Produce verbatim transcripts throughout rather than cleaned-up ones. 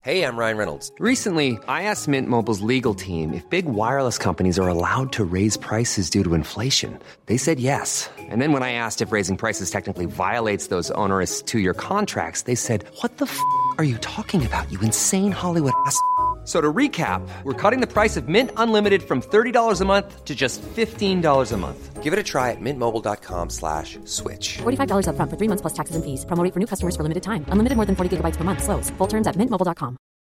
Hey, I'm Ryan Reynolds. Recently, I asked Mint Mobile's legal team if big wireless companies are allowed to raise prices due to inflation. They said yes. And then when I asked if raising prices technically violates those onerous two-year contracts, they said, what the f*** are you talking about, you insane Hollywood ass f- So to recap, we're cutting the price of Mint Unlimited from thirty dollars a month to just fifteen dollars a month. Give it a try at mintmobile.com slash switch. forty-five dollars up front for three months plus taxes and fees. Promo rate for new customers for limited time. Unlimited more than forty gigabytes per month. Slows full terms at mint mobile dot com.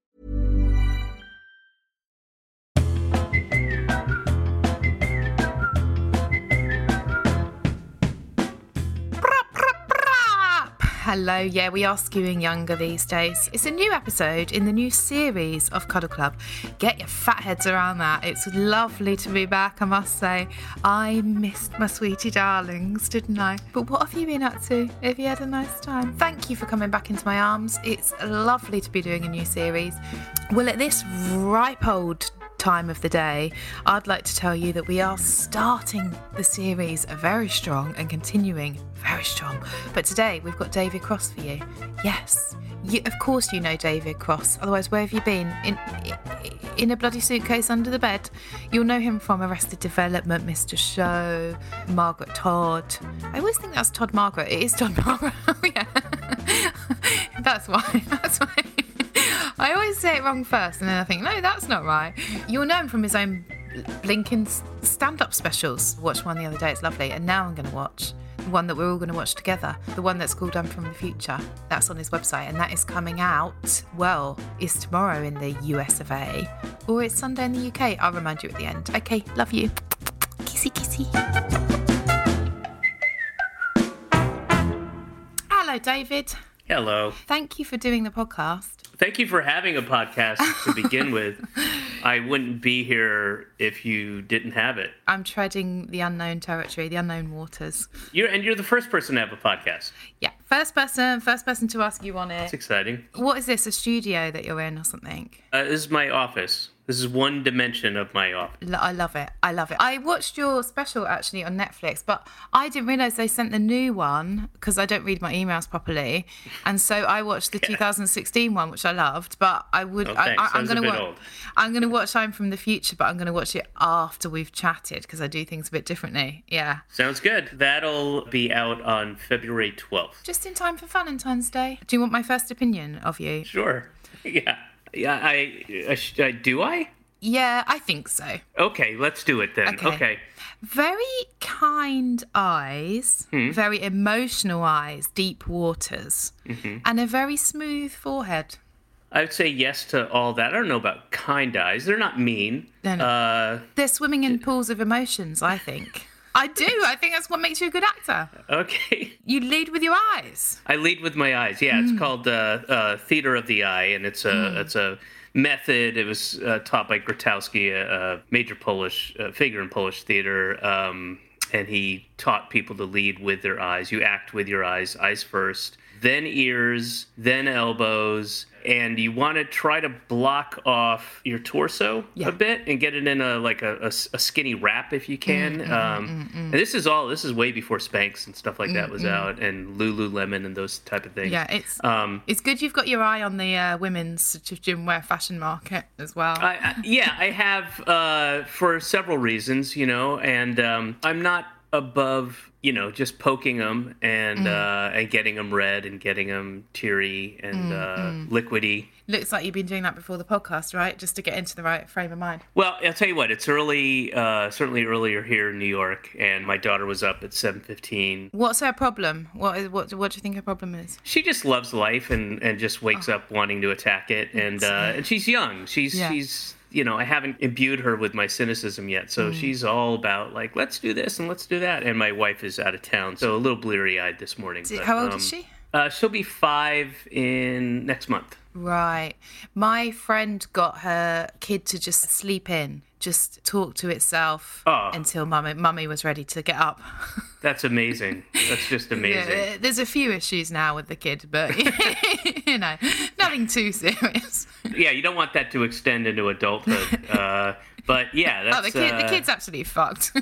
Hello, yeah, we are skewing younger these days. It's a new episode in the new series of Cuddle Club. Get your fat heads around that. It's lovely to be back, I must say. I missed my sweetie darlings, didn't I? But what have you been up to? Have you had a nice time? Thank you for coming back into my arms. It's lovely to be doing a new series. Well, at this ripe old time of the day, I'd like to tell you that we are starting the series very strong and continuing very strong. But today we've got David Cross for you. Yes, you, of course you know David Cross. Otherwise, where have you been? In in a bloody suitcase under the bed? You'll know him from Arrested Development, Mister Show, Margaret Todd. I always think that's Todd Margaret. It is Todd Margaret. Oh yeah, that's why. That's why. I always say it wrong first, and then I think, no, that's not right. You'll know him from his own blinking stand-up specials. Watched one the other day, it's lovely. And now I'm going to watch the one that we're all going to watch together, the one that's called I'm From the Future. That's on his website, and that is coming out, well, it's tomorrow in the U S of A, or it's Sunday in the U K. I'll remind you at the end. Okay, love you. Kissy, kissy. Hello, David. Hello. Thank you for doing the podcast. Thank you for having a podcast to begin with. I wouldn't be here if you didn't have it. I'm treading the unknown territory, the unknown waters. You're and you're the first person to have a podcast. Yeah, first person, first person to ask you on it. It's exciting. What is this, a studio that you're in or something? Uh, this is my office. This is one dimension of my office. I love it. I love it. I watched your special actually on Netflix, but I didn't realise they sent the new one because I don't read my emails properly, and so I watched the yeah. two thousand sixteen one, which I loved. But I would. Oh, I, I, I'm going to watch. Old. I'm going to watch I'm From the Future, but I'm going to watch it after we've chatted because I do things a bit differently. Yeah. Sounds good. That'll be out on February twelfth. Just in time for Valentine's Day. Do you want my first opinion of you? Sure. Yeah. Yeah, I, I, I do I? Yeah, I think so. Okay, let's do it then. Okay. okay. Very kind eyes, hmm. very emotional eyes, deep waters, mm-hmm. and a very smooth forehead. I would say yes to all that. I don't know about kind eyes. They're not mean. No, no. Uh, They're swimming in pools of emotions, I think. I do. I think that's what makes you a good actor. Okay. You lead with your eyes. I lead with my eyes. Yeah, mm. it's called uh, uh, Theater of the Eye, and it's a mm. it's a method. It was uh, taught by Grotowski, a, a major Polish uh, figure in Polish theater, um, and he taught people to lead with their eyes. You act with your eyes, eyes first, then ears, then elbows. And you want to try to block off your torso yeah. a bit and get it in a like a, a, a skinny wrap if you can. Mm, um, mm, mm, and this is all this is way before Spanx and stuff like mm, that was mm. out, and Lululemon and those type of things. Yeah, it's um, it's good you've got your eye on the uh, women's gym wear fashion market as well. I, I, yeah, I have uh, for several reasons, you know, and um, I'm not above, you know, just poking them and mm. uh, and getting them red and getting them teary and mm, uh, mm. liquidy. Looks like you've been doing that before the podcast, right? Just to get into the right frame of mind. Well, I'll tell you what, it's early, uh, certainly earlier here in New York, and my daughter was up at seven fifteen. What's her problem? What is, what, what do you think her problem is? She just loves life and, and just wakes oh. up wanting to attack it, and uh, and she's young. She's yeah. she's... You know, I haven't imbued her with my cynicism yet. So mm. she's all about, like, let's do this and let's do that. And my wife is out of town, so a little bleary-eyed this morning. But, How old um, is she? Uh, she'll be five in next month. Right. My friend got her kid to just sleep in, just talk to itself oh. until mummy, mummy was ready to get up. That's amazing. That's just amazing. Yeah, there's a few issues now with the kid, but, you know, nothing too serious. Yeah, you don't want that to extend into adulthood. Uh, but, yeah, that's... Oh, the, kid, uh... the kid's absolutely fucked.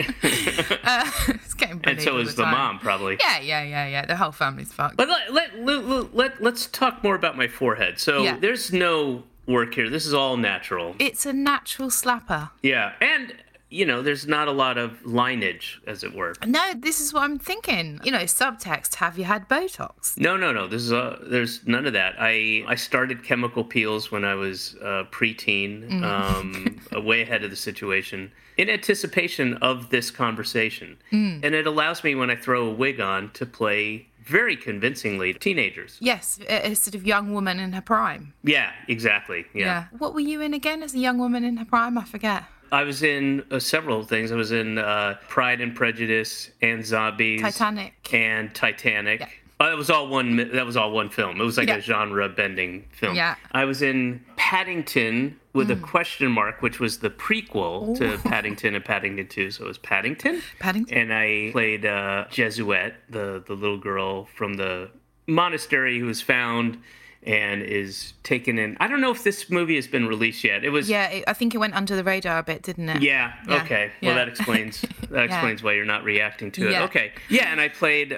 uh, it's getting bullied And so is the, the mom, probably. Yeah, yeah, yeah, yeah. The whole family's fucked. But let, let, let, let, let's talk more about my forehead. So yeah. there's no work here. This is all natural. It's a natural slapper. Yeah, and you know, there's not a lot of lineage, as it were. No, this is what I'm thinking. You know, subtext, have you had Botox? No, no, no. This is uh, there's none of that. I, I started chemical peels when I was uh, preteen, mm. um, way ahead of the situation, in anticipation of this conversation. Mm. And it allows me, when I throw a wig on, to play very convincingly teenagers. Yes, a, a sort of young woman in her prime. Yeah, exactly. Yeah. yeah. What were you in again as a young woman in her prime? I forget. I was in uh, several things. I was in uh, Pride and Prejudice and Zombies, Titanic, and Titanic. Yeah. Oh, that was all one. That was all one film. It was like yeah. a genre-bending film. Yeah. I was in Paddington with mm. a question mark, which was the prequel Ooh. to Paddington and Paddington two. So it was Paddington. Paddington. And I played uh, Jesuette, the the little girl from the monastery who was found and is taken in. I don't know if this movie has been released yet. It was. Yeah, it, I think it went under the radar a bit, didn't it? Yeah. yeah. Okay. Yeah. Well, that explains that explains yeah. why you're not reacting to it. Yeah. Okay. Yeah, and I played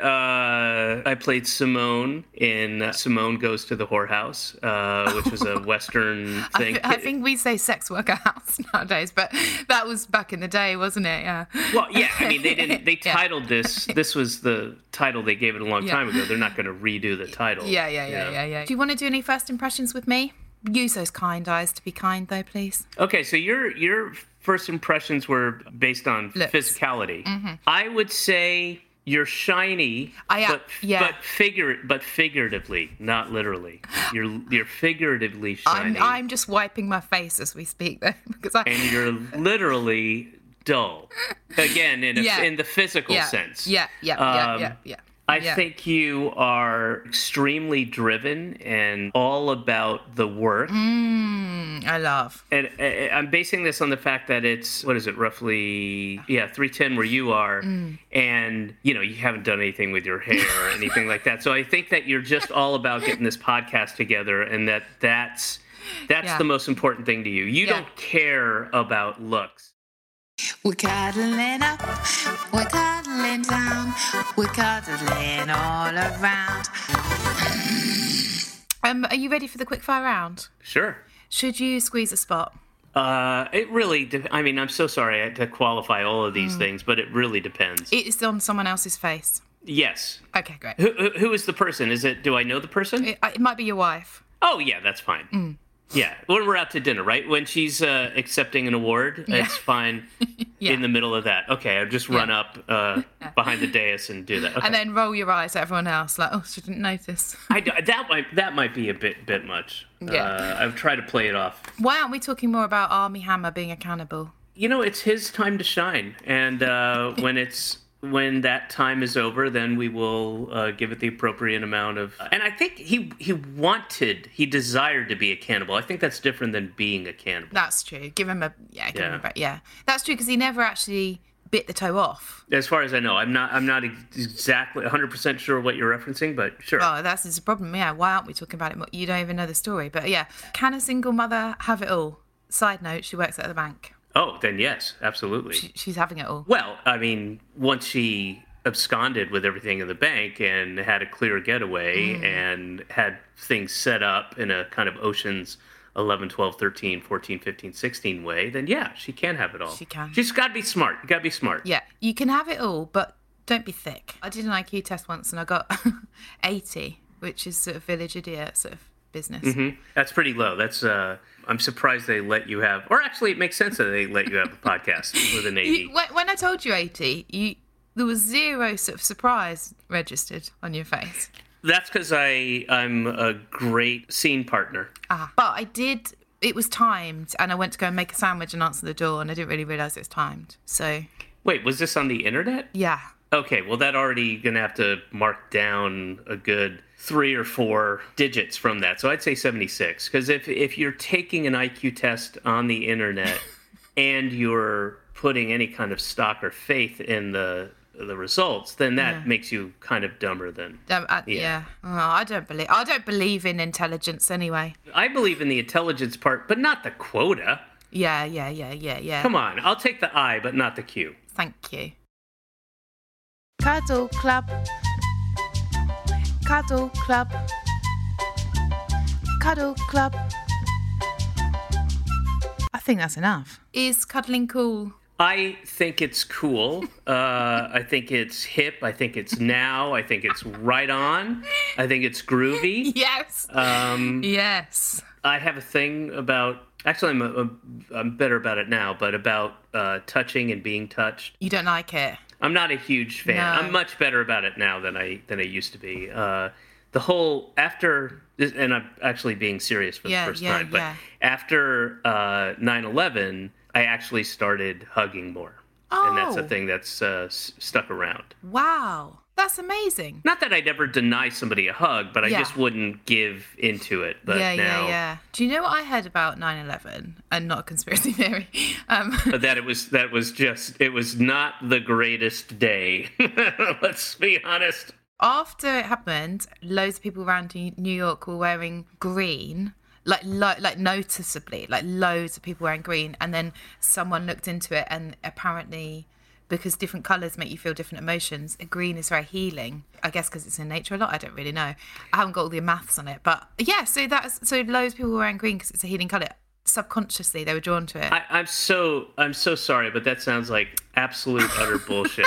uh, I played Simone in uh, Simone Goes to the Whorehouse, uh, which was a Western thing. I, I think we say sex worker house nowadays, but that was back in the day, wasn't it? Yeah. Well, yeah. I mean, they didn't. They titled yeah. this. This was the title they gave it a long yeah. time ago. They're not going to redo the title. Yeah, yeah, yeah, yeah, yeah. Do you want to do any first impressions with me? Use those kind eyes to be kind, though, please. Okay, so your your first impressions were based on Looks. physicality. Mm-hmm. I would say you're shiny, I, uh, but yeah. but figure but figuratively, not literally. You're you're figuratively shiny. I'm I'm just wiping my face as we speak, though, because I. And you're literally dull. Again, in a, yeah. in the physical yeah. sense. Yeah, yeah, um, yeah, yeah, yeah. I yeah. think you are extremely driven and all about the work. Mm, I love. And uh, I'm basing this on the fact that it's, what is it, roughly, yeah, three ten where you are. Mm. And, you know, you haven't done anything with your hair or anything like that. So I think that you're just all about getting this podcast together and that that's, that's yeah. the most important thing to you. You yeah. don't care about looks. We're cuddling up, we're cuddling down, we're cuddling all around. Um, are you ready for the quickfire round? Sure. Should you squeeze a spot? Uh, it really, de- I mean, I'm so sorry to qualify all of these mm. things, but it really depends. It's on someone else's face. Yes. Okay, great. Who, who, who is the person? Is it, do I know the person? It, it might be your wife. Oh, yeah, that's fine. Mm. Yeah, when we're out to dinner, right? When she's uh, accepting an award, yeah. it's fine yeah. in the middle of that. Okay, I'll just run yeah. up uh, yeah. behind the dais and do that. Okay. And then roll your eyes at everyone else, like, oh, she didn't notice. I, that might that might be a bit bit much. Yeah. Uh, I've tried to play it off. Why aren't we talking more about Armie Hammer being a cannibal? You know, it's his time to shine, and uh, when it's when that time is over, then we will uh, give it the appropriate amount of. And I think he he wanted, he desired to be a cannibal. I think that's different than being a cannibal. That's true. Give him a yeah. Give yeah. him a break. Yeah, that's true because he never actually bit the toe off. As far as I know, I'm not I'm not exactly one hundred percent sure what you're referencing, but sure. Oh, that's his problem. Yeah. Why aren't we talking about it more? You don't even know the story. But yeah, can a single mother have it all? Side note: she works at the bank. Oh, then yes, absolutely. She, she's having it all. Well, I mean, once she absconded with everything in the bank and had a clear getaway mm. and had things set up in a kind of Ocean's eleven, twelve, thirteen, fourteen, fifteen, sixteen way, then yeah, she can have it all. She can. She's got to be smart. You got to be smart. Yeah, you can have it all, but don't be thick. I did an I Q test once and I got eighty, which is sort of village idiot sort of business. Mm-hmm. That's pretty low. That's uh I'm surprised they let you have, or actually it makes sense that they let you have a podcast with an eighty. You, when, when I told you eighty, you there was zero sort of surprise registered on your face. That's because I I'm a great scene partner. Ah, but I did. It was timed, and I went to go and make a sandwich and answer the door, and I didn't really realise it was timed. So. Wait, was this on the internet? Yeah. Okay, well, that already gonna have to mark down a good three or four digits from that. So I'd say seventy-six, because if if you're taking an I Q test on the internet and you're putting any kind of stock or faith in the the results, then that yeah. makes you kind of dumber than um, I, yeah. yeah. Oh, I don't believe I don't believe in intelligence anyway. I believe in the intelligence part, but not the quota. Yeah, yeah, yeah, yeah, yeah. Come on, I'll take the I, but not the Q. Thank you. Cuddle Club. Cuddle Club. Cuddle Club. I think that's enough. Is cuddling cool? I think it's cool. Uh, I think it's hip. I think it's now. I think it's right on. I think it's groovy. Yes. Um, yes. I have a thing about, actually I'm, a, I'm better about it now, but about uh, touching and being touched. You don't like it? I'm not a huge fan. No. I'm much better about it now than I than I used to be. Uh, the whole, after, and I'm actually being serious for yeah, the first yeah, time, but yeah. after uh, nine eleven, I actually started hugging more. Oh. And that's a thing that's uh, s- stuck around. Wow. That's amazing. Not that I'd ever deny somebody a hug, but I Yeah. just wouldn't give into it. But yeah, now, yeah, yeah. Do you know what I heard about nine eleven? And not a conspiracy theory. Um, that it was that was just it was not the greatest day. Let's be honest. after it happened, loads of people around New York were wearing green. Like, lo- like noticeably, like loads of people wearing green. And then someone looked into it, and apparently, because different colours make you feel different emotions, green is very healing. I guess because it's in nature a lot. I don't really know. I haven't got all the maths on it, but yeah. So that's so loads of people were wearing green because it's a healing colour. Subconsciously, they were drawn to it. I, I'm so I'm so sorry, but that sounds like absolute utter bullshit.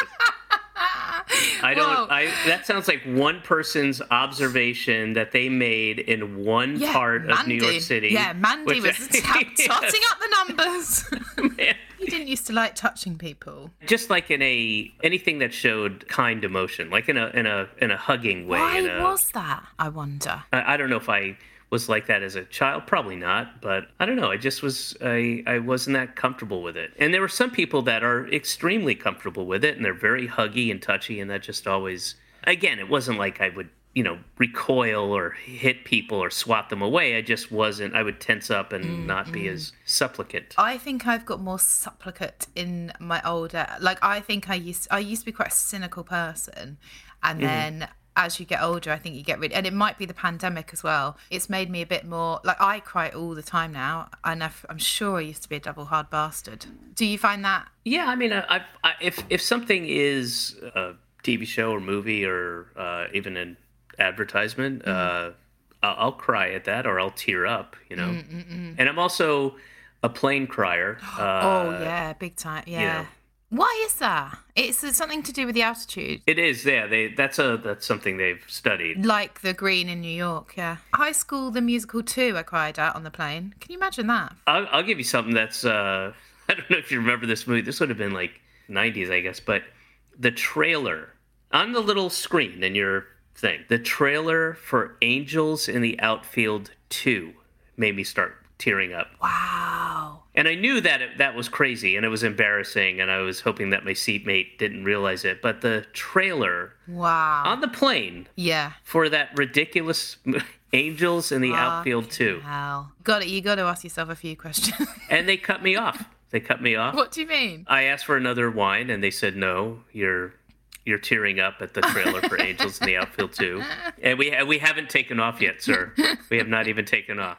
I don't. Whoa. I that sounds like one person's observation that they made in one Yeah, part of New Mandy. York City. Yeah, Mandy which- was t- Yes. totting up the numbers. Man. You didn't used to like touching people. Just like in a anything that showed kind emotion, like in a in a in a hugging way. Why in a, was that? I wonder. I, I don't know if I was like that as a child, probably not, but I don't know. I just was I I wasn't that comfortable with it. And there were some people that are extremely comfortable with it, and they're very huggy and touchy, and that just always. Again, it wasn't like I would, you know, recoil or hit people or swat them away. I just wasn't. I would tense up and Mm, not be as supplicant. I think I've got more supplicant in my older. Like I think I used. I used to be quite a cynical person, and Mm-hmm. then as you get older, I think you get rid. And it might be the pandemic as well. It's made me a bit more. Like I cry all the time now, and I've, I'm sure I used to be a double hard bastard. Do you find that? Yeah, I mean, I, I, I, if if something is a T V show or movie or uh, even an advertisement, Mm-hmm. uh, I'll, I'll cry at that or I'll tear up, you know. Mm-mm-mm. And I'm also a plane crier. Uh, oh yeah, big time. Yeah. you know. Why is that? It's it's something to do with the altitude. It is, yeah. They that's a that's something they've studied. Like the green in New York, yeah. High School, the musical too, I cried at on the plane. Can you imagine that? I'll, I'll give you something that's. Uh, I don't know if you remember this movie. This would have been like nineties, I guess. But the trailer on the little screen in your thing, the trailer for Angels in the Outfield two made me start tearing up. Wow. And I knew that it, that was crazy and it was embarrassing, and I was hoping that my seatmate didn't realize it. But the trailer Wow. on the plane Yeah. for that ridiculous Angels in the Outfield two, Hell. Got it. You got to ask yourself a few questions. and they cut me off. They cut me off. What do you mean? I asked for another wine, and they said no. You're you're tearing up at the trailer for Angels in the Outfield two, and we we haven't taken off yet, sir. We have not even taken off.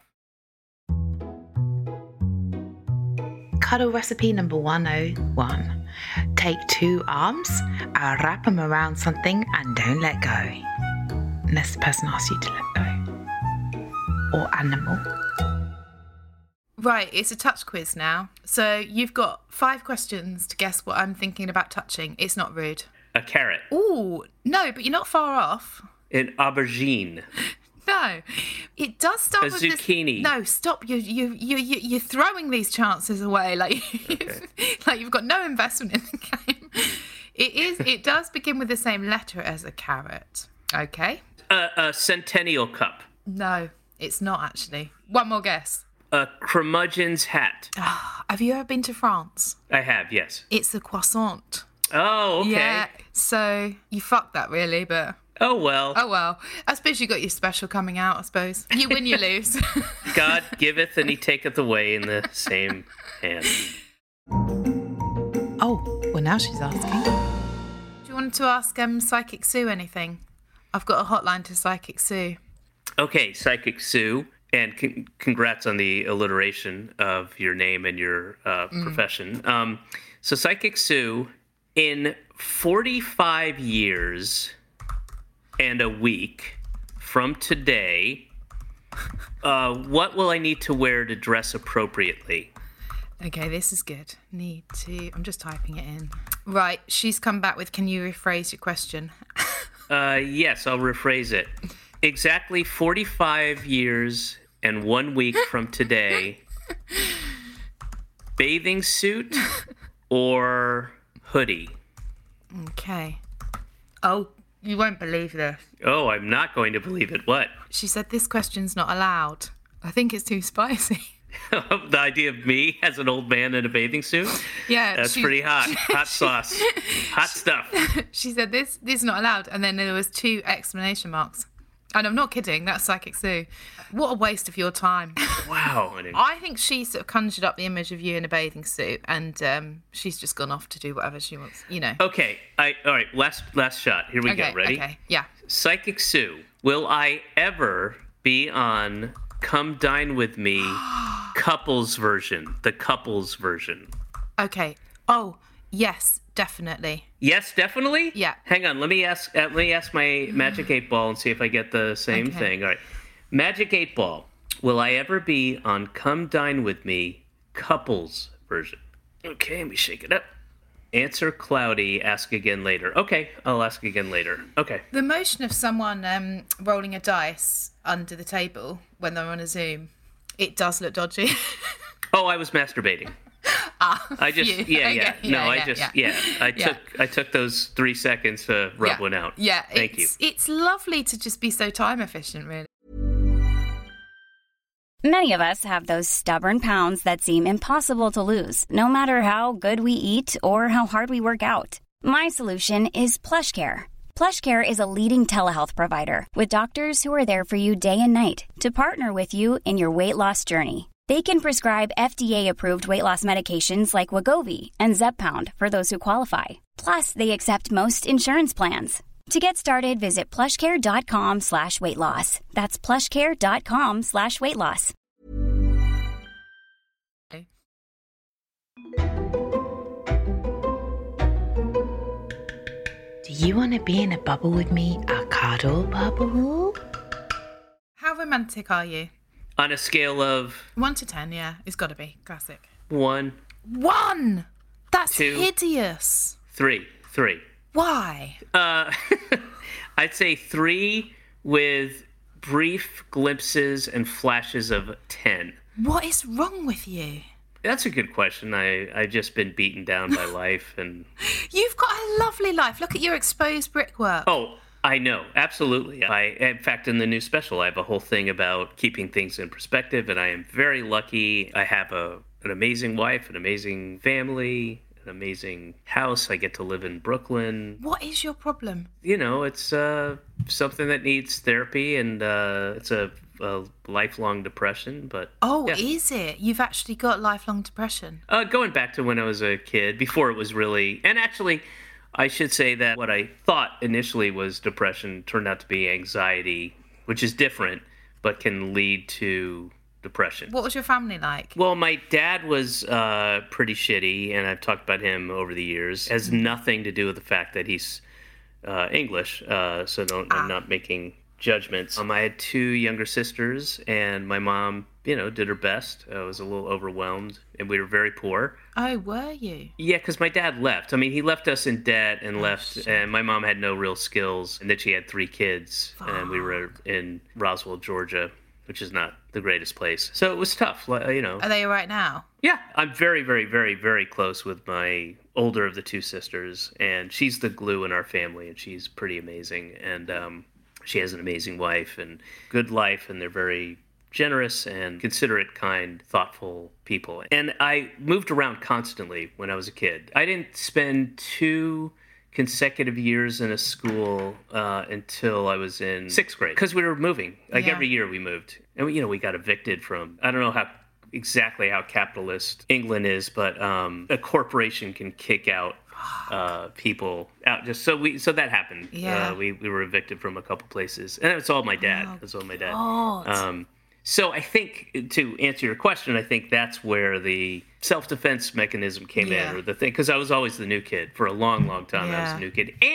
Cuddle recipe number one oh one. Take two arms, uh, wrap them around something and don't let go. Unless the person asks you to let go. Or animal. Right, it's a touch quiz now. So you've got five questions to guess what I'm thinking about touching. It's not rude. A carrot, Ooh, no, but you're not far off. an aubergine, No, it does start A with this- zucchini. No, stop! You you you you you're throwing these chances away like like you've got no investment in the game. It is. It does begin with the same letter as a carrot. Okay. a, a centennial cup, No, it's not actually. One more guess. a curmudgeon's hat. Have you ever been to France? I have, yes. It's a croissant. Oh, okay. Yeah. So you fucked that really, but Oh well. oh well. I suppose you got your special coming out. I suppose you win, you lose. God giveth and he taketh away in the same hand. Oh, well, now she's asking. Do you want to ask um, Psychic Sue anything? I've got a hotline to Psychic Sue. Okay, Psychic Sue, and con- congrats on the alliteration of your name and your uh, profession. Um, so, Psychic Sue, in forty-five years and a week from today, uh, what will I need to wear to dress appropriately? Okay, this is good. Need to... I'm just typing it in. Right, she's come back with, can you rephrase your question? Uh, yes, I'll rephrase it. Exactly forty-five years and one week from today, bathing suit or hoodie? Okay. Oh, you won't believe this. Oh, I'm not going to believe it. What? She said this question's not allowed. I think it's too spicy. The idea of me as an old man in a bathing suit? Yeah. That's she, pretty hot. She, hot sauce. Hot stuff. She said this, this is not allowed. And then there was two exclamation marks. And I'm not kidding. That's Psychic Sue. What a waste of your time. Wow. I think she sort of conjured up the image of you in a bathing suit, and um, she's just gone off to do whatever she wants, you know. Okay. I, all right. Last last shot. Here we okay, go. Ready? Okay. Yeah. Psychic Sue. Will I ever be on Come Dine With Me couples version? The couples version. Okay. Oh, yes, definitely. Yes, definitely? Yeah. Hang on. Let me ask uh, let me ask my Magic eight Ball and see if I get the same Okay. thing. All right. Magic eight Ball. Will I ever be on Come Dine With Me couples version? Okay, let me shake it up. Answer cloudy, ask again later. Okay, I'll ask again later. Okay. The motion of someone um, rolling a dice under the table when they're on a Zoom, it does look dodgy. Oh, I was masturbating. ah, I just phew. yeah, Okay, yeah. No, I yeah, just yeah. yeah. I Yeah. took I took those three seconds to rub yeah. one out. Yeah, Thank it's, you. It's lovely to just be so time efficient, really. Many of us have those stubborn pounds that seem impossible to lose, no matter how good we eat or how hard we work out. My solution is PlushCare. PlushCare is a leading telehealth provider with doctors who are there for you day and night to partner with you in your weight loss journey. They can prescribe F D A-approved weight loss medications like Wegovy and Zepbound for those who qualify. Plus, they accept most insurance plans. To get started, visit plushcare.com slash weight loss. That's plushcare.com slash weight loss. Do you want to be in a bubble with me? A cuddle bubble? How romantic are you? On a scale of One to ten, yeah. It's got to be. Classic. one, One! That's Two. hideous. three, three. Why? Uh, I'd say three with brief glimpses and flashes of ten. What is wrong with you? That's a good question. I, I've just been beaten down by life and... You've got a lovely life. Look at your exposed brickwork. Oh, I know. Absolutely. I, in fact, in the new special, I have a whole thing about keeping things in perspective, and I am very lucky. I have a an amazing wife, an amazing family, an amazing house. I get to live in Brooklyn. What is your problem? You know, it's uh, something that needs therapy, and uh, it's a, a lifelong depression, but... Oh, yeah. is it? You've actually got lifelong depression. Uh, going back to when I was a kid, before it was really... And actually, I should say that what I thought initially was depression turned out to be anxiety, which is different, but can lead to depression. What was your family like? Well, my dad was uh, pretty shitty, and I've talked about him over the years. It has nothing to do with the fact that he's uh, English, uh, so don't, Ah. I'm not making judgments. Um, I had two younger sisters, and my mom, you know, did her best. I was a little overwhelmed, and we were very poor. Oh, were you? Yeah, because my dad left. I mean, he left us in debt and Oh, left, shit. and my mom had no real skills, and then she had three kids, and we were in Roswell, Georgia, which is not the greatest place. So it was tough, like, you know. Are they all right now? Yeah, I'm very, very, very, very close with my older of the two sisters, and she's the glue in our family, and she's pretty amazing. And um, she has an amazing wife and good life, and they're very generous and considerate, kind, thoughtful people. And I moved around constantly when I was a kid. I didn't spend two consecutive years in a school uh, until I was in sixth grade because we were moving. Like Yeah. every year we moved. And, we, you know, we got evicted from, I don't know how exactly how capitalist England is, but um, a corporation can kick out uh, people out. Just so we, so that happened. Yeah. Uh, we, we were evicted from a couple places. And it's all my dad. Oh, It's all my dad. God. Um, so I think, to answer your question, I think that's where the self-defense mechanism came Yeah. in, or the thing, because I was always the new kid for a long, long time. I was Yeah. the new kid, and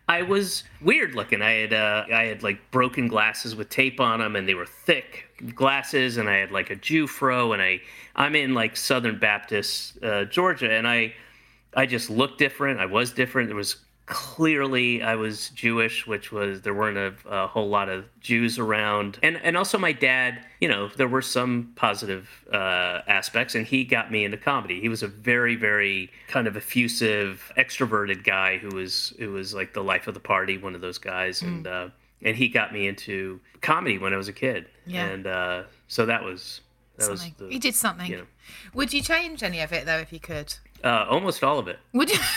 I was weird looking. I had uh, I had like broken glasses with tape on them, and they were thick glasses, and I had like a Jew fro, and I I'm in like Southern Baptist uh, Georgia, and I I just looked different. I was different. There was clearly I was Jewish, which was there weren't a, a whole lot of Jews around, and and also my dad. You know, there were some positive uh, aspects, and he got me into comedy. He was a very, very kind of effusive, extroverted guy who was who was like the life of the party, one of those guys, mm. and uh, and he got me into comedy when I was a kid. Yeah, and uh, so that was that something. was the, you did something. You know, would you change any of it though, if you could? Uh, almost all of it. Would you?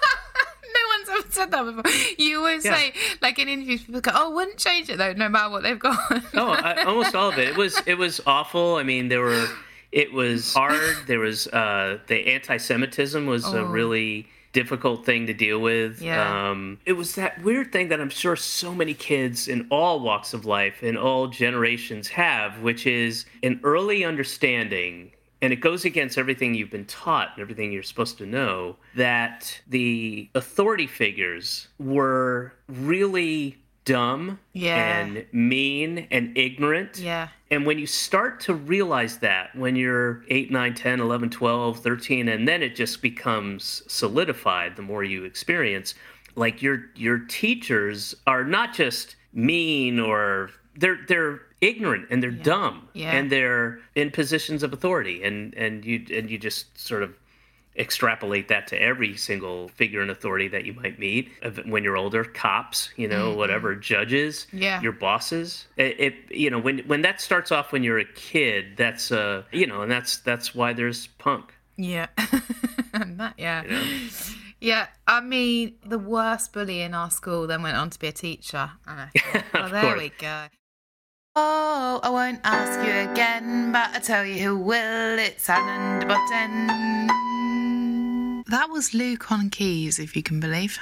I've said that before. You always yeah. say, like in interviews, people go, "Oh, wouldn't change it though, no matter what they've got." Oh, I, almost all of it. It was it was awful. I mean, there were. It was hard. There was uh, the anti-Semitism was oh. a really difficult thing to deal with. Yeah. Um, it was that weird thing that I'm sure so many kids in all walks of life, in all generations, have, which is an early understanding. And it goes against everything you've been taught and everything you're supposed to know, that the authority figures were really dumb yeah. and mean and ignorant. Yeah. And when you start to realize that when you're eight, nine, ten, eleven, twelve, thirteen, and then it just becomes solidified the more you experience, like your your teachers are not just mean or they're they're ignorant and they're yeah. dumb yeah. and they're in positions of authority, and and you and you just sort of extrapolate that to every single figure in authority that you might meet when you're older. Cops, you know, mm-hmm. whatever, judges, yeah. your bosses. It, it you know when when that starts off when you're a kid, that's uh you know, and that's that's why there's punk. Yeah. that, yeah. You know? Yeah, I mean, the worst bully in our school then went on to be a teacher. And I thought, well, there course. we go. Oh, I won't ask you again, but I tell you who will. It's Alan de Botton. That was Luke on keys, if you can believe.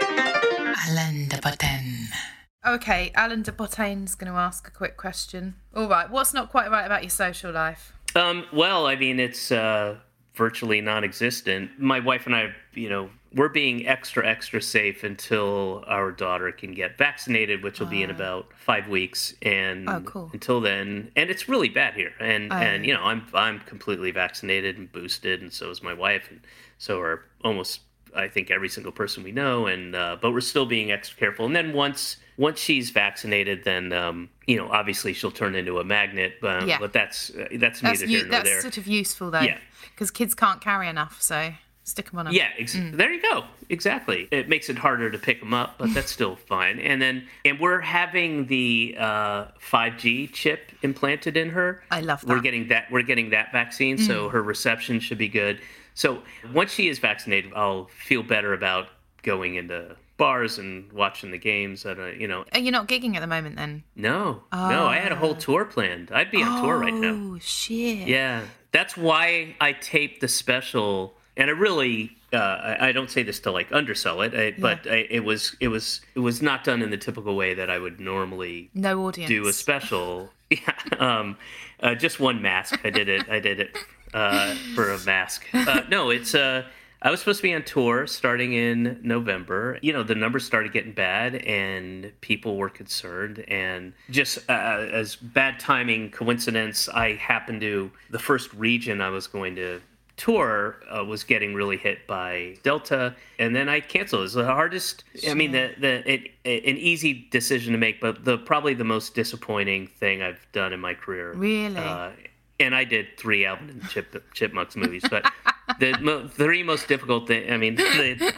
Alan de Botton. Okay, Alan de Botton's going to ask a quick question. All right, what's not quite right about your social life? Um, well, I mean, it's uh, virtually non-existent. My wife and I, you know, we're being extra, extra safe until our daughter can get vaccinated, which will oh. be in about five weeks. And oh, cool. until then, and it's really bad here. And, oh. and you know, I'm I'm completely vaccinated and boosted, and so is my wife, and so are almost, I think, every single person we know. And uh, but we're still being extra careful. And then once once she's vaccinated, then um, you know, obviously she'll turn into a magnet. But, yeah. but that's uh, that's, that's neither you, here nor that's there. That's sort of useful though. Yeah. Because kids can't carry enough, so stick them on them. Yeah, ex- mm. there you go. Exactly. It makes it harder to pick them up, but that's still fine. And then, and we're having the uh, five G chip implanted in her. I love that. We're getting that. We're getting that vaccine, mm. so her reception should be good. So once she is vaccinated, I'll feel better about going into bars and watching the games. At a, you know. Are you not gigging at the moment then? No, oh. no. I had a whole tour planned. I'd be on oh, tour right now. Oh shit. Yeah, that's why I taped the special. And I really, uh, I, I don't say this to like undersell it, I, but yeah. I, it was, it was, it was not done in the typical way that I would normally no audience do a special. Yeah, um, uh, just one mask. I did it. I did it uh, for a mask. Uh, no, it's. Uh, I was supposed to be on tour starting in November. You know, the numbers started getting bad, and people were concerned. And just uh, as bad timing, coincidence, I happened to the first region I was going to tour uh, was getting really hit by Delta, and then I canceled. It was the hardest. I mean, the the it, it, an easy decision to make, but the probably the most disappointing thing I've done in my career. Really. Uh, and I did three Alvin and Chip, Chipmunks movies, but the mo- three most difficult thing. I mean, the,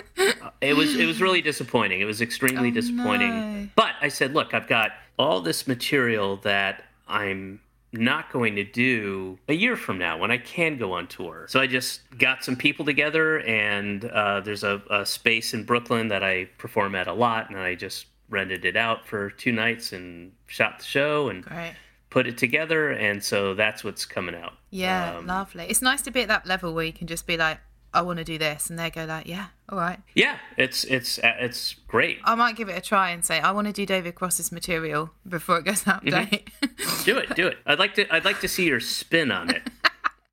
it was it was really disappointing. It was extremely oh, disappointing. No. But I said, look, I've got all this material that I'm not going to do a year from now when I can go on tour. So I just got some people together, and uh, there's a, a space in Brooklyn that I perform at a lot, and I just rented it out for two nights and shot the show and Great. put it together, and so that's what's coming out. Yeah, um, lovely. It's nice to be at that level where you can just be like, I want to do this, and they go like, yeah, all right. Yeah, it's it's it's great. I might give it a try and say I want to do David Cross's material before it goes out of mm-hmm. date. do it, do it. I'd like to I'd like to see your spin on it.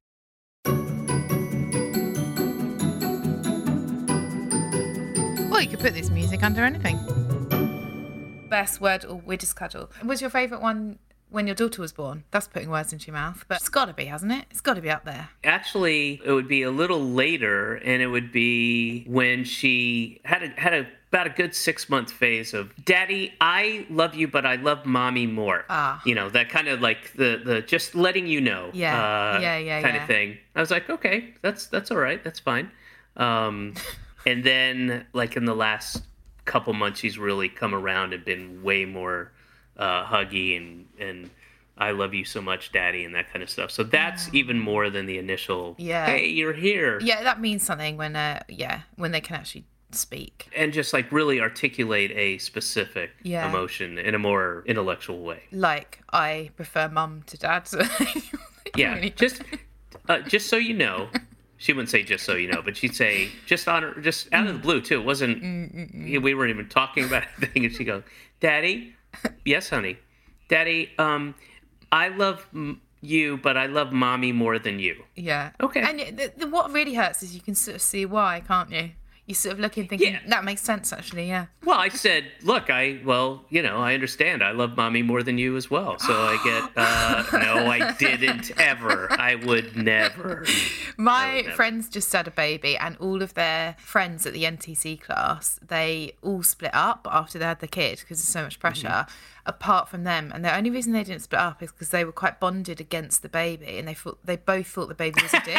Oi, could put this music under anything. Best word or weirdest cuddle. Was your favourite one when your daughter was born? That's putting words into your mouth, but it's got to be, hasn't it? It's got to be up there. Actually, it would be a little later, and it would be when she had a, had a about a good six month phase of, Daddy, I love you, but I love Mommy more. Ah. You know, that kind of like the the just letting you know. Yeah, uh, yeah, yeah, kind yeah. of thing. I was like, okay, that's that's all right, that's fine. Um, and then like in the last couple months, she's really come around and been way more uh, huggy and and. I love you so much, Daddy, and that kind of stuff. So that's even more than the initial, Yeah. hey, you're here. Yeah, that means something when, uh, yeah, when they can actually speak. And just like really articulate a specific Yeah. emotion in a more intellectual way. Like, I prefer mum to dad. So Yeah, really- just uh, just so you know. She wouldn't say just so you know, but she'd say just on her, just out of the blue too. It wasn't, Mm-mm-mm. we weren't even talking about anything. And she'd go, Daddy, yes, honey. Daddy, um... I love m- you, but I love Mommy more than you. Yeah. Okay. And the, the, what really hurts is you can sort of see why, can't you? You sort of look and thinking, Yeah. that makes sense, actually, yeah. Well, I said, look, I, well, you know, I understand. I love Mommy more than you as well. So I get, uh, no, I didn't ever. I would never. My never. friends just had a baby, and all of their friends at the N T C class, they all split up after they had the kid because there's so much pressure, Mm-hmm. apart from them. And the only reason they didn't split up is because they were quite bonded against the baby, and they thought they both thought the baby was a dick.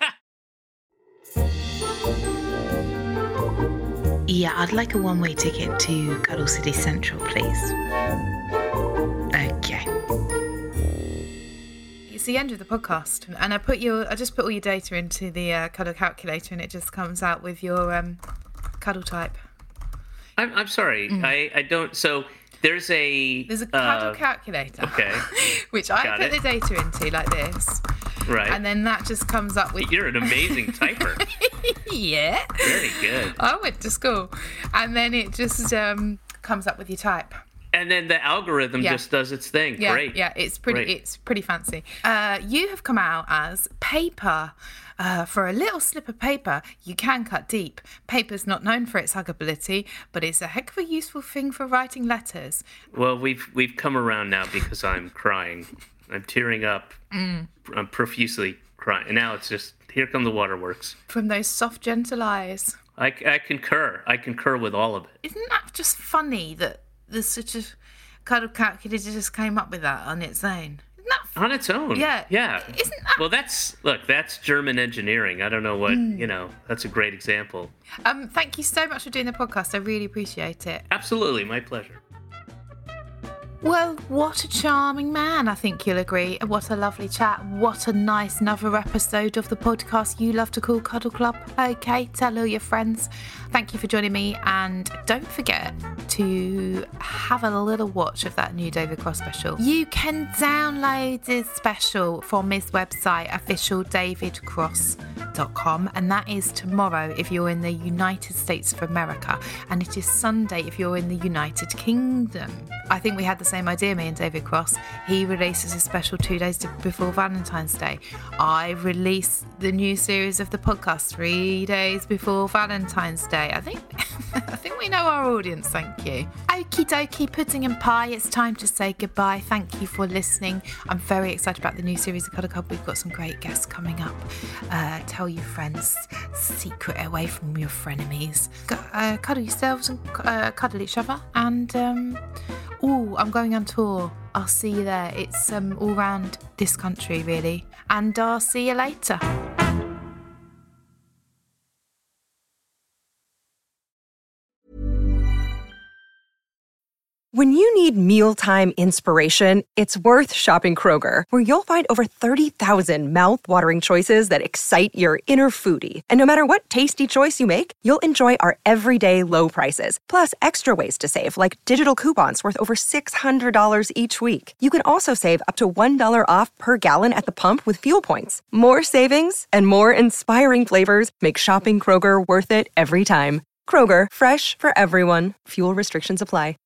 Yeah, I'd like a one-way ticket to Cuddle City Central, please. Okay. It's the end of the podcast, and I put your I just put all your data into the uh, cuddle calculator, and it just comes out with your um, cuddle type. I'm, I'm sorry. I, I don't, so there's a... There's a cuddle uh, calculator, okay. which I Got put it. the data into like this, Right. and then that just comes up with You're an amazing typer. yeah. Very good. I went to school, and then it just um, comes up with your type. And then the algorithm Yeah. just does its thing. Yeah, Great. yeah, it's pretty, Great. it's pretty fancy. Uh, you have come out as paper. Uh, for a little slip of paper, you can cut deep. Paper's not known for its huggability, but it's a heck of a useful thing for writing letters. Well, we've we've come around now because I'm crying. I'm tearing up. Mm. I'm profusely crying. And now it's just, here come the waterworks. From those soft, gentle eyes. I, I concur. I concur with all of it. Isn't that just funny that the sort of cuddle calculator just came up with that on its own? Isn't that On its own. Yeah. Yeah. Isn't that... Well, that's, look, that's German engineering. I don't know what, you know, that's a great example. Um, thank you so much for doing the podcast. I really appreciate it. Absolutely. My pleasure. Well, what a charming man, I think you'll agree. What a lovely chat. What a nice another episode of the podcast you love to call Cuddle Club. Okay, tell all your friends. Thank you for joining me, and don't forget to have a little watch of that new David Cross special. You can download this special from his website, official david cross dot com, and that is tomorrow if you're in the United States of America, and it is Sunday if you're in the United Kingdom. I think we had the same idea, me and David Cross. He releases a special two days before Valentine's Day. I release the new series of the podcast three days before Valentine's Day. I think I think we know our audience, thank you. Okie dokie, pudding and pie, it's time to say goodbye. Thank you for listening. I'm very excited about the new series of Cuddle Club. We've got some great guests coming up. Uh, tell your friends, secret away from your frenemies. Uh, cuddle yourselves and uh, cuddle each other. And, um, oh, I'm going on tour. I'll see you there. It's um, all around this country, really. And I'll see you later. When you need mealtime inspiration, it's worth shopping Kroger, where you'll find over thirty thousand mouthwatering choices that excite your inner foodie. And no matter what tasty choice you make, you'll enjoy our everyday low prices, plus extra ways to save, like digital coupons worth over six hundred dollars each week. You can also save up to one dollar off per gallon at the pump with fuel points. More savings and more inspiring flavors make shopping Kroger worth it every time. Kroger, fresh for everyone. Fuel restrictions apply.